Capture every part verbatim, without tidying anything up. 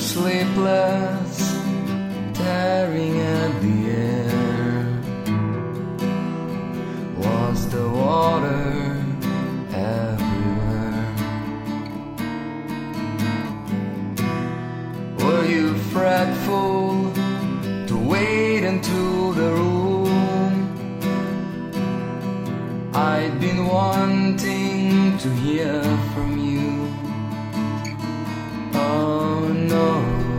sleepless, tearing at the air? Was the water everywhere? Were you fretful to wait until the room? I'd been wanting to hear from you. Oh no.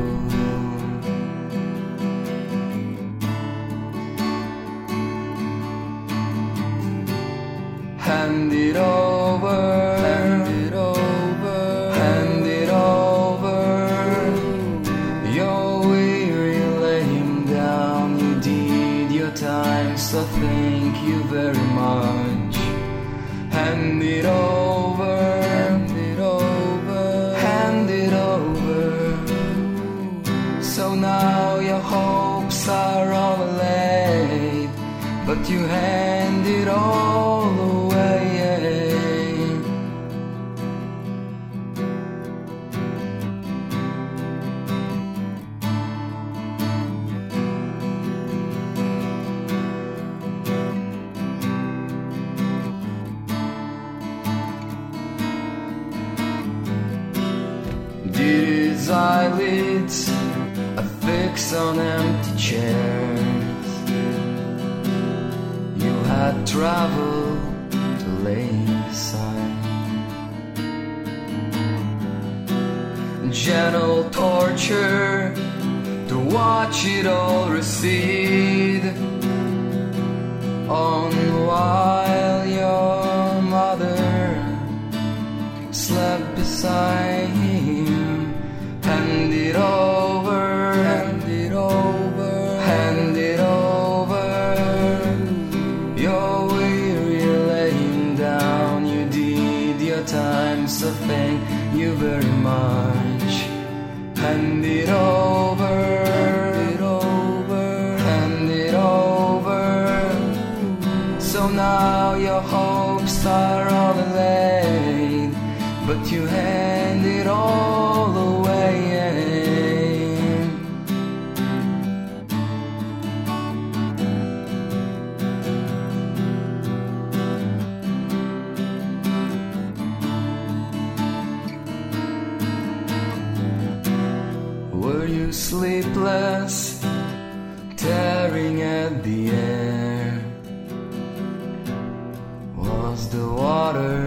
Hand it over, hand it over, hand it over. You're weary, lay him down. You did your time, so thank you very much. Hand it over, hand it over, hand it over. So now your hopes are all laid, but you hand it all away. Did his eyelids affix on empty chairs? You had traveled to lay beside. Gentle torture to watch it all recede on while your mother slept beside him. Hand it over, hand it over, hand it over. You're weary, lay him down. You did your time, so thank you very much. Hand it over, hand it over, hand it over. So now your hopes are all laid, but you hand it all away. Were you sleepless, tearing at the air? Was the water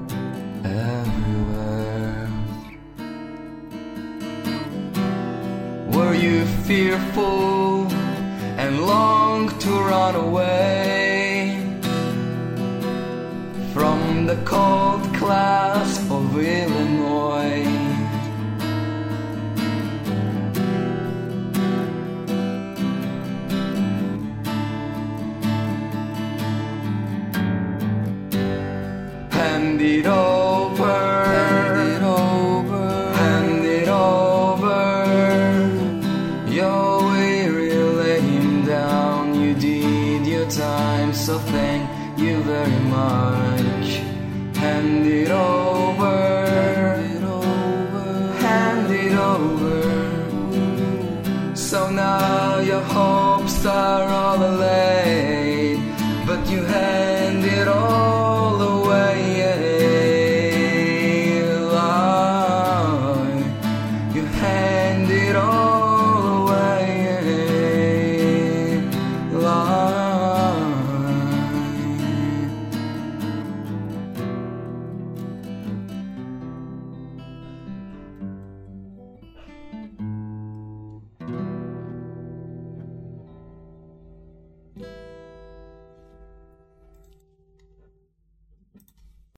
everywhere? Were you fearful and longed to run away from the cold clasp of Illinois? Hand it over, hand it over, hand it over. You're weary, lay him down. You did your time, so thank you very much. Hand it over.